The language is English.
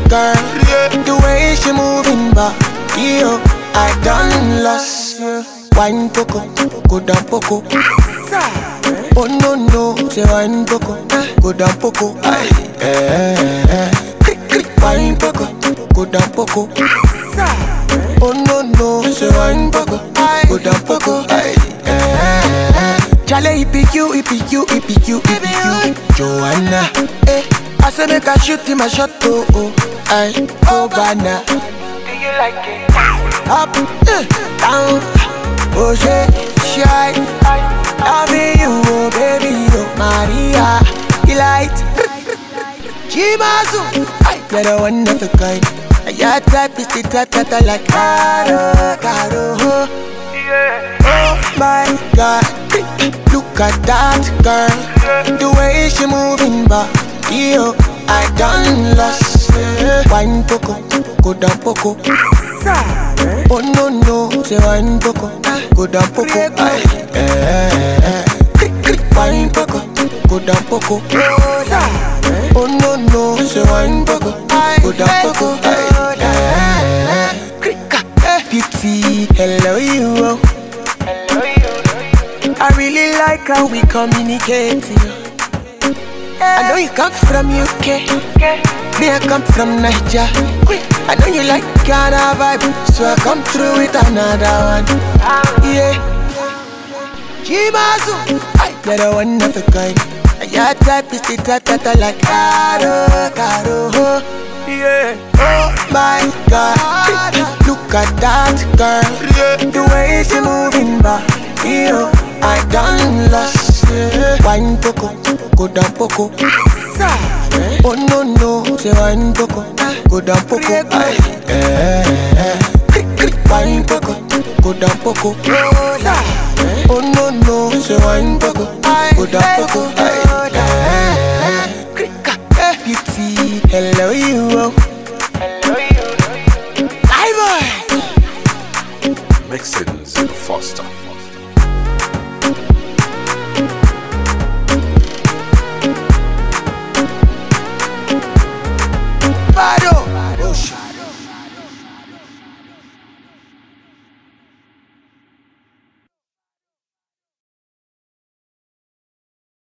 girl. The way she moving back, yo, I done lost. Wine poco, go down poco. Oh no no, say wine poco, go down poco. Wine poco, go down poco. Oh no no, say wine poco, go down poco. Charlie, it be you, Joanna. I say make I shoot him a shot, oh banana. Do you like it? Up, down, oh shit, shy. Loving you, oh baby, oh Maria. Delight, Jimazu. You're the one of a kind. Your type is the type that I like. Caro, oh my God. Look at that girl, the way she moving back, yo, I done lost. Wine poco, go down poco. Oh no no, say wine poco, go down poco. Wine poco, go down poco. Oh no no, say wine poco, go down poco. Beauty, hello you. I really like how we communicate. I know you come from UK, me I come from Niger. I know you like Ghana vibe, so I come through with another one. Yeah, Jimazu, you're the one of a kind. Your type is the type that I like. Caro, yeah. Oh my God, look at that girl, the way she moving back, yo, I done lost. Wine poco, go down poco. Oh no no, say wine poco, go down poco. Wine poco, go down poco. Oh no no, say wine poco, go down poco. Beauty, hello you. Bye boy. Mixing Zero Foster.